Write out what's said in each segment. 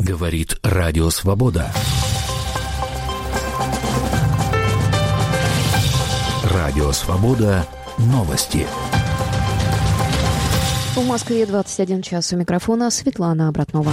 Говорит Радио Свобода. Радио Свобода. Новости. В Москве 21 час. У микрофона Светлана Обратнова.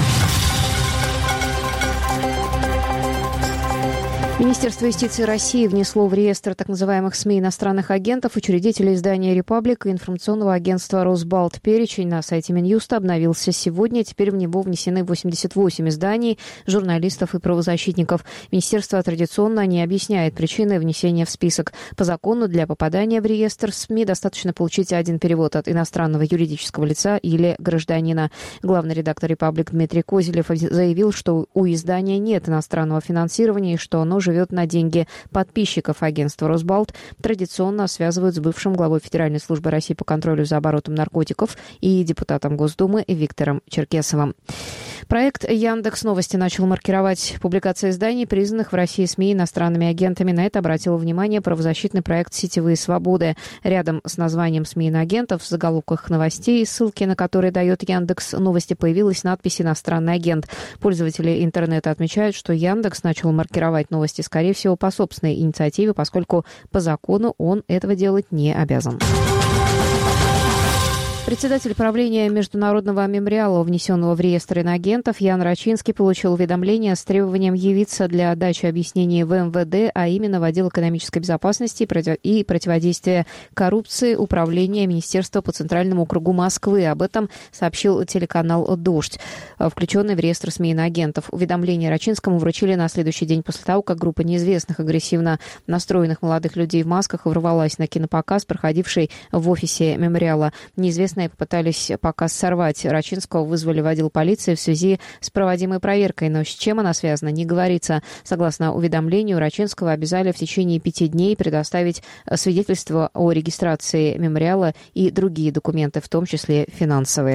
Министерство юстиции России внесло в реестр так называемых СМИ иностранных агентов учредителей издания «Репаблика» и информационного агентства «Росбалт». Перечень на сайте Минюста обновился сегодня. Теперь в него внесены 88 изданий, журналистов и правозащитников. Министерство традиционно не объясняет причины внесения в список. По закону для попадания в реестр СМИ достаточно получить один перевод от иностранного юридического лица или гражданина. Главный редактор «Репаблик» Дмитрий Козелев заявил, что у издания нет иностранного финансирования и что оно живет на деньги подписчиков. Агентства «Росбалт» традиционно связывают с бывшим главой Федеральной службы России по контролю за оборотом наркотиков и депутатом Госдумы Виктором Черкесовым. Проект «Яндекс.Новости» начал маркировать публикации изданий, признанных в России СМИ иностранными агентами. На это обратил внимание правозащитный проект «Сетевые свободы». Рядом с названием СМИ иноагентов в заголовках новостей, ссылки на которые дает Яндекс.Новости, появилась надпись «Иностранный агент». Пользователи интернета отмечают, что Яндекс начал маркировать новости, скорее всего, по собственной инициативе, поскольку по закону он этого делать не обязан. Председатель правления Международного мемориала, внесенного в реестр иноагентов, Ян Рачинский, получил уведомление с требованием явиться для дачи объяснений в МВД, а именно в отдел экономической безопасности и противодействия коррупции Управления Министерства по Центральному округу Москвы. Об этом сообщил телеканал «Дождь», включенный в реестр СМИ иноагентов. Уведомление Рачинскому вручили на следующий день после того, как группа неизвестных агрессивно настроенных молодых людей в масках ворвалась на кинопоказ, проходивший в офисе мемориала. Неизвестные попытались показ сорвать. Рачинского вызвали в отдел полиции в связи с проводимой проверкой, но с чем она связана, не говорится. Согласно уведомлению, Рачинского обязали в течение 5 дней предоставить свидетельство о регистрации мемориала и другие документы, в том числе финансовые.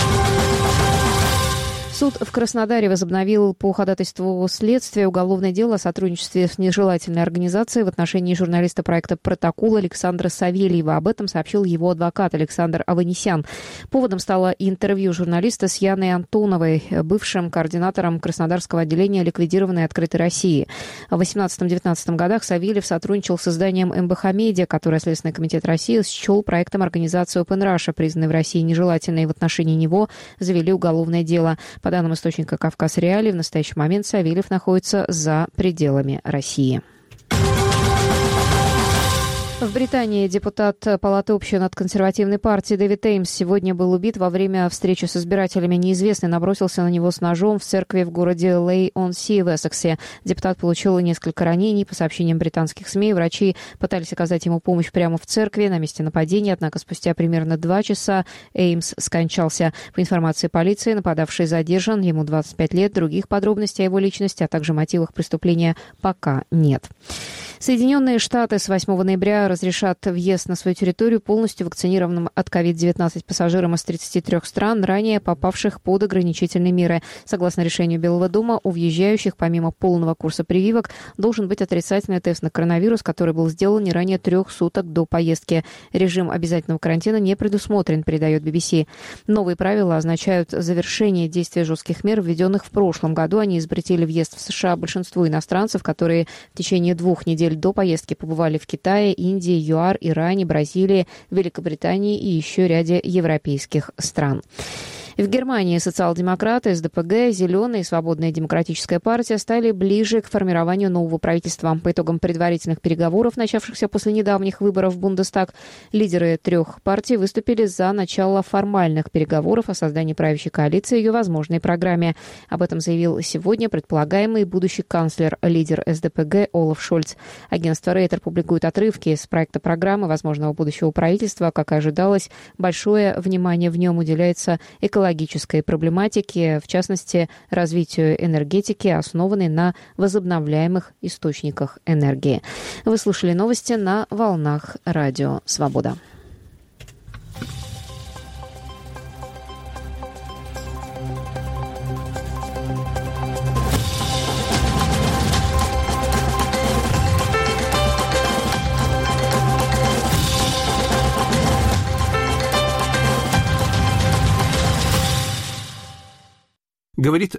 Суд в Краснодаре возобновил по ходатайству следствия уголовное дело о сотрудничестве с нежелательной организацией в отношении журналиста проекта «Протокол» Александра Савельева. Об этом сообщил его адвокат Александр Аванесян. Поводом стало интервью журналиста с Яной Антоновой, бывшим координатором Краснодарского отделения ликвидированной «Открытой России». В 18-19 годах Савельев сотрудничал с изданием МБХ Медиа, которое Следственный комитет России счел проектом организации Open Russia, признанной в России нежелательной, и в отношении него завели уголовное дело. По данным источника «Кавказ Реалии», в настоящий момент Савельев находится за пределами России. В Британии депутат Палаты общин от консервативной партии Дэвид Эймс сегодня был убит во время встречи с избирателями. Неизвестный набросился на него с ножом в церкви в городе Лей-он-Си в Эссексе. Депутат получил несколько ранений. По сообщениям британских СМИ, врачи пытались оказать ему помощь прямо в церкви на месте нападения, однако спустя примерно 2 часа Эймс скончался. По информации полиции, нападавший задержан, ему 25 лет. Других подробностей о его личности, а также мотивах преступления пока нет. Соединенные Штаты с 8 ноября разрешат въезд на свою территорию полностью вакцинированным от COVID-19 пассажирам из 33 стран, ранее попавших под ограничительные меры. Согласно решению Белого дома, у въезжающих помимо полного курса прививок должен быть отрицательный тест на коронавирус, который был сделан не ранее 3 суток до поездки. Режим обязательного карантина не предусмотрен, передает BBC. Новые правила означают завершение действия жестких мер, введенных в прошлом году. Они запретили въезд в США большинству иностранцев, которые в течение 2 недель до поездки побывали в Китае, Индии, ЮАР, Иране, Бразилии, Великобритании и еще ряде европейских стран. В Германии социал-демократы, СДПГ, Зеленая и Свободная демократическая партия стали ближе к формированию нового правительства. По итогам предварительных переговоров, начавшихся после недавних выборов в Бундестаг, лидеры 3 партий выступили за начало формальных переговоров о создании правящей коалиции и ее возможной программе. Об этом заявил сегодня предполагаемый будущий канцлер, лидер СДПГ Олаф Шольц. Агентство Рейтер публикует отрывки с проекта программы возможного будущего правительства. Как и ожидалось, большое внимание в нем уделяется экологической проблематике, в частности, развитию энергетики, основанной на возобновляемых источниках энергии. Вы слушали новости на волнах Радио Свобода. Говорит